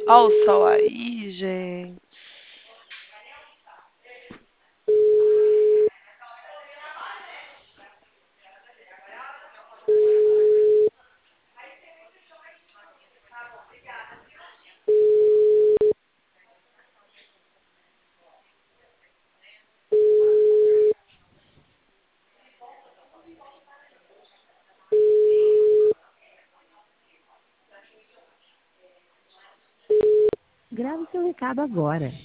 Ó o sol aí, gente. Grave seu recado agora.